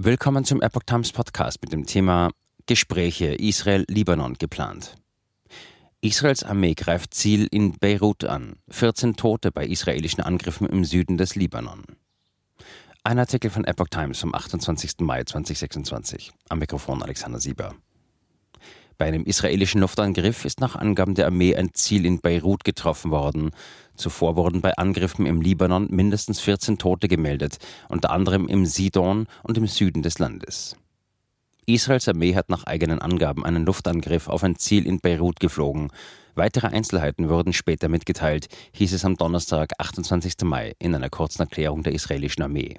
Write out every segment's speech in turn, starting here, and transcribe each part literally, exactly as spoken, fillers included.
Willkommen zum Epoch Times Podcast mit dem Thema Gespräche Israel-Libanon geplant. Israels Armee greift Ziel in Beirut an. vierzehn Tote bei israelischen Angriffen im Süden des Libanon. Ein Artikel von Epoch Times vom achtundzwanzigsten Mai zweitausendsechsundzwanzig. Am Mikrofon Alexander Sieber. Bei einem israelischen Luftangriff ist nach Angaben der Armee ein Ziel in Beirut getroffen worden. Zuvor wurden bei Angriffen im Libanon mindestens vierzehn Tote gemeldet, unter anderem im Sidon und im Süden des Landes. Israels Armee hat nach eigenen Angaben einen Luftangriff auf ein Ziel in Beirut geflogen. Weitere Einzelheiten wurden später mitgeteilt, hieß es am Donnerstag, achtundzwanzigsten Mai, in einer kurzen Erklärung der israelischen Armee.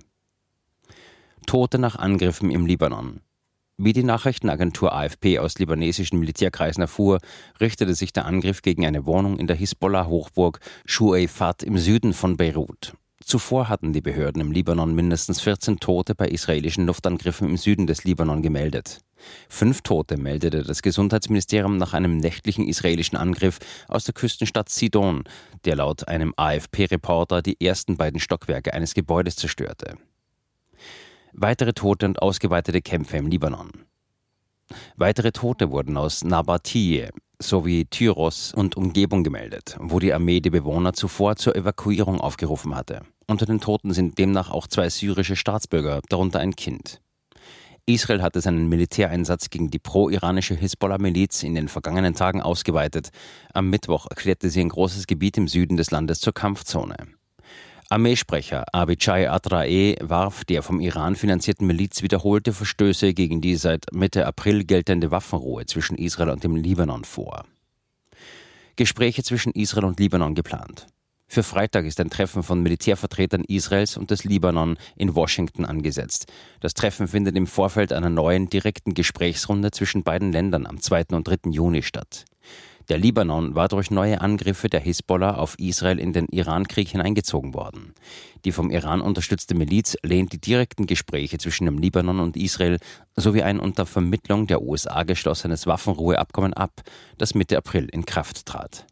Tote nach Angriffen im Libanon. Wie die Nachrichtenagentur A F P aus libanesischen Militärkreisen erfuhr, richtete sich der Angriff gegen eine Wohnung in der Hisbollah-Hochburg Shu'aifat im Süden von Beirut. Zuvor hatten die Behörden im Libanon mindestens vierzehn Tote bei israelischen Luftangriffen im Süden des Libanon gemeldet. Fünf Tote meldete das Gesundheitsministerium nach einem nächtlichen israelischen Angriff aus der Küstenstadt Sidon, der laut einem A F P-Reporter die ersten beiden Stockwerke eines Gebäudes zerstörte. Weitere Tote und ausgeweitete Kämpfe im Libanon. Weitere Tote wurden aus Nabatiyeh sowie Tyros und Umgebung gemeldet, wo die Armee die Bewohner zuvor zur Evakuierung aufgerufen hatte. Unter den Toten sind demnach auch zwei syrische Staatsbürger, darunter ein Kind. Israel hatte seinen Militäreinsatz gegen die pro-iranische Hisbollah-Miliz in den vergangenen Tagen ausgeweitet. Am Mittwoch erklärte sie ein großes Gebiet im Süden des Landes zur Kampfzone. Armeesprecher Avichai Adraee warf der vom Iran finanzierten Miliz wiederholte Verstöße gegen die seit Mitte April geltende Waffenruhe zwischen Israel und dem Libanon vor. Gespräche zwischen Israel und Libanon geplant. Für Freitag ist ein Treffen von Militärvertretern Israels und des Libanon in Washington angesetzt. Das Treffen findet im Vorfeld einer neuen direkten Gesprächsrunde zwischen beiden Ländern am zweiten und dritten Juni statt. Der Libanon war durch neue Angriffe der Hisbollah auf Israel in den Irankrieg hineingezogen worden. Die vom Iran unterstützte Miliz lehnt die direkten Gespräche zwischen dem Libanon und Israel sowie ein unter Vermittlung der U S A geschlossenes Waffenruheabkommen ab, das Mitte April in Kraft trat.